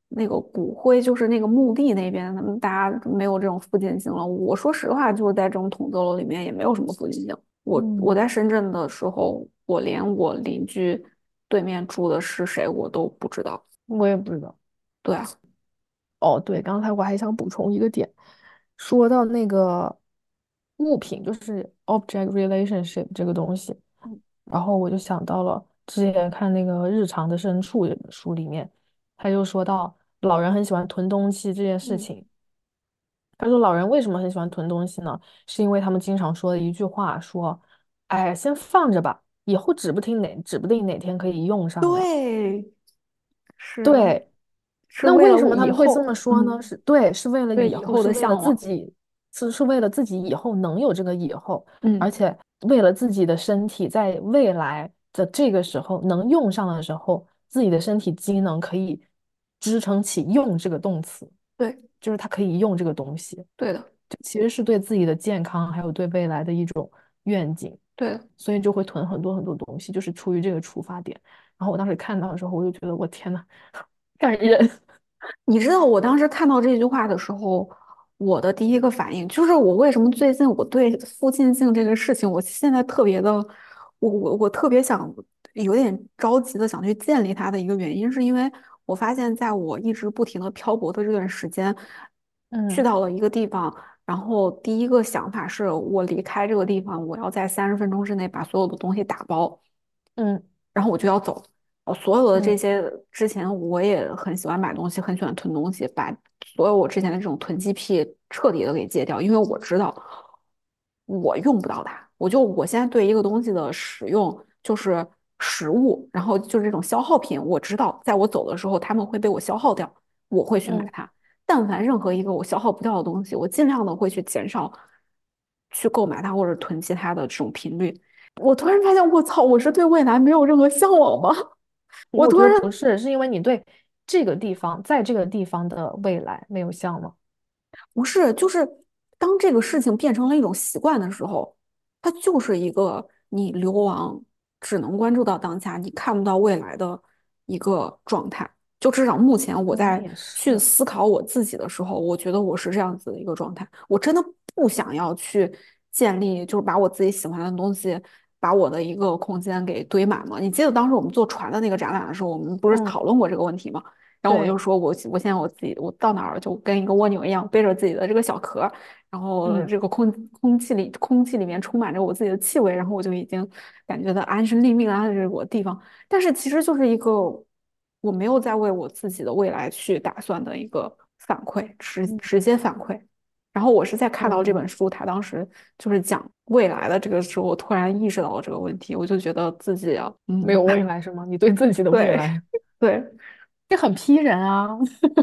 那个骨灰就是那个墓地那边，他们大家没有这种附近性了。我说实话，就是在这种筒子楼里面也没有什么附近性。我我嗯， 在深圳的时候，我连我邻居对面住的是谁我都不知道。 我也不知道。 对啊， 哦，对，刚才我还想补充一个点，说到那个物品，就是 object relationship 这个东西， 嗯然后我就想到了之前看那个《日常的深处》这本书里面，他就说到老人很喜欢囤东西这件事嗯， 情。他说老人为什么很喜欢囤东西呢？是因为他们经常说的一句话，说：“哎，先放着吧，以后指不定哪指不定哪天可以用上呢。” 对，是对， 是为了我那为什么他以后， 们会这么说呢？ 嗯， 是对，是为了以后， 对以后的是为了向往。 自己，是是为了自己以后能有这个以后，而嗯， 且为了自己的身体在未来的这个时候能用上的时候，自己的身体机能可以支撑起用这个动词， 对就是它可以用这个东西， 对的这其实是对自己的健康还有对未来的一种愿景， 对的。 所以就会囤很多很多东西，就是出于这个出发点。然后我当时看到的时候，我就觉得我天呐，感人。 你知道我当时看到这句话的时候，我的第一个反应就是我为什么最近我对附近性这个事情，我现在特别的，我我我特别想有点着急的想去建立它的一个原因，是因为我发现在我一直不停的漂泊的这段时间，去嗯到了一个地方，然后第一个想法是我离开这个地方，我要在三十分钟之内把所有的东西打包。 嗯然后我就要走。我所有的这嗯些之前我也很喜欢买东西，很喜欢囤东西，把所有我之前的这种囤积癖彻底的给戒掉，因为我知道我用不到它。我就我现在对一个东西的使用就是实物，然后就是这种消耗品，我知道在我走的时候他们会被我消耗掉，我会去买嗯， 它。但凡任何一个我消耗不掉的东西，我尽量的会去减少去购买它或者囤积它的这种频率。我突然发现，我操，我是对未来没有任何向往吗？我我觉得突然不是，是因为你对这个地方，在这个地方的未来没有向往。 不是，就是当这个事情变成了一种习惯的时候，它就是一个你流亡只能关注到当下，你看不到未来的一个状态。就至少目前我在说的也去是， 思考我自己的时候，我觉得我是这样子的一个状态。我真的不想要去建立，就是把我自己喜欢的东西，把我的一个空间给堆满嘛。你记得当时我们做船的那个展览的时候，我们不是嗯， 讨论过这个问题吗？然后我就对， 说我我现在我自己我到哪儿就跟一个蜗牛一样背着自己的这个小壳儿，然后嗯， 这个空空气里空气里面充满着我自己的气味，然后我就已经感觉到安身立命啊，这是我的地方。但是其实就是一个我没有在为我自己的未来去打算的一个反馈，直嗯直接反馈。然后我是在看到这本嗯， 书，他当时就是讲未来的这个时候，我突然意识到了这个问题，我就觉得自己啊，嗯， 没有未来是吗？你对自己的未对来， 对， 这很批人啊，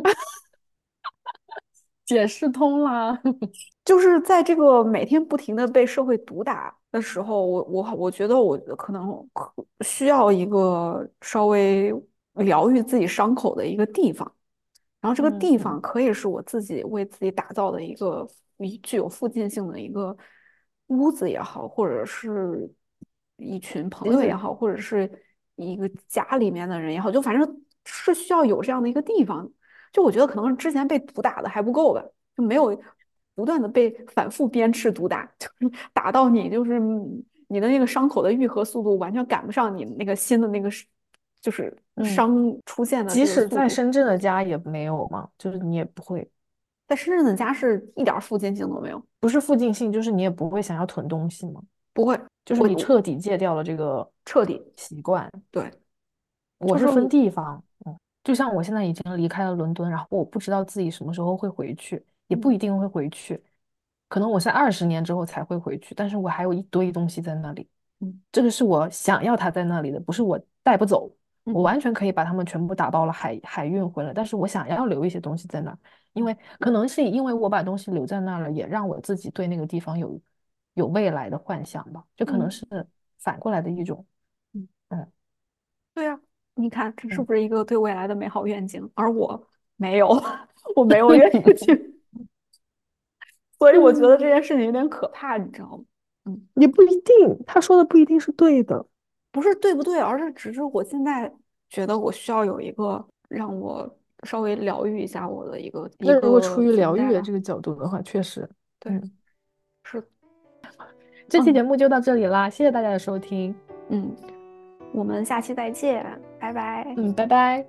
解释通啦。 就是在这个每天不停的被社会毒打的时候，我我我觉得我可能可需要一个稍微疗愈自己伤口的一个地方，然后这个地方嗯， 可以是我自己为自己打造的一个一具有附近性的一个屋子也好，或者是一群朋其实， 友也好，或者是一个家里面的人也好，就反正是需要有这样的一个地方。就我觉得可能是之前被毒打的还不够吧。就没有不断的被反复鞭笞毒打，就是打到你就是你的那个伤口的愈合速度完全赶不上你那个新的那个是就是嗯， 伤出现的这个即使速度。 在深圳的家也没有嘛，就是你也不会， 在深圳的家是一点儿附近性都没有， 不是附近性，就是你也不会想要囤东西嘛， 不会， 就是你我我彻底戒掉了这个彻底习惯。 对，就是我是分地方，嗯，就像我现在已经离开了伦敦，然后我不知道自己什么时候会回去，也不嗯一定会回去，可能我在二十年之后才会回去，但是我还有一堆东西在那里， 嗯这个是我想要它在那里的，不是我带不走，我嗯完全可以把它们全部打包了海海运回来，但是我想要留一些东西在那儿，因为可能是因为我把东西留在那儿了，也让我自己对那个地方有有未来的幻想吧，这可能嗯是反过来的一种， 嗯， 嗯对啊，你看这是嗯。 不是一个对未来的美好愿景？而我没有，我没有愿景。所以我觉得这嗯， 件事情有点可怕，你知道吗？嗯， 也不一定，他说的不一定是对的。 不是对不对，而是只是我现在觉得我需要有一个让我稍微疗愈一下我的一个一那如果出个于存在吧。 疗愈的这个角度的话，确实， 对， 嗯， 是， 这期节嗯目就到这里啦，谢谢大家的收听， 嗯，我们下期再见，拜拜。 嗯，拜拜。